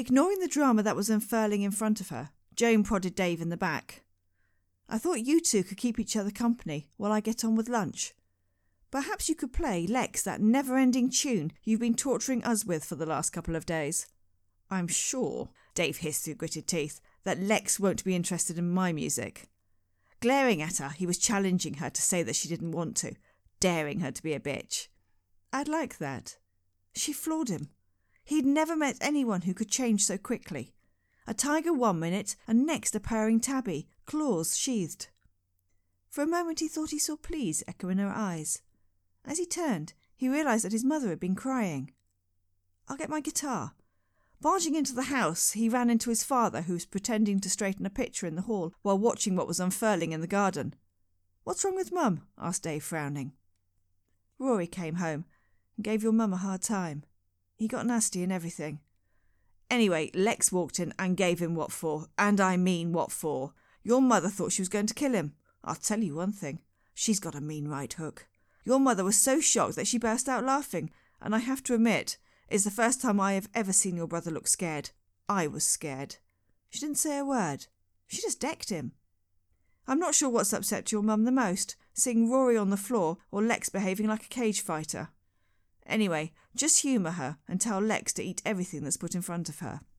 Ignoring the drama that was unfurling in front of her, Joan prodded Dave in the back. I thought you two could keep each other company while I get on with lunch. Perhaps you could play Lex that never-ending tune you've been torturing us with for the last couple of days. I'm sure, Dave hissed through gritted teeth, that Lex won't be interested in my music. Glaring at her, he was challenging her to say that she didn't want to, daring her to be a bitch. I'd like that. She floored him. He'd never met anyone who could change so quickly. A tiger 1 minute, and next a purring tabby, claws sheathed. For a moment he thought he saw please echo in her eyes. As he turned, he realised that his mother had been crying. I'll get my guitar. Barging into the house, he ran into his father, who was pretending to straighten a picture in the hall while watching what was unfurling in the garden. What's wrong with Mum? Asked Dave, frowning. Rory came home and gave your mum a hard time. He got nasty and everything. Anyway, Lex walked in and gave him what for, and I mean what for. Your mother thought she was going to kill him. I'll tell you one thing, she's got a mean right hook. Your mother was so shocked that she burst out laughing, and I have to admit, it's the first time I have ever seen your brother look scared. I was scared. She didn't say a word. She just decked him. I'm not sure what's upset your mum the most, seeing Rory on the floor or Lex behaving like a cage fighter. Anyway, just humour her and tell Lex to eat everything that's put in front of her.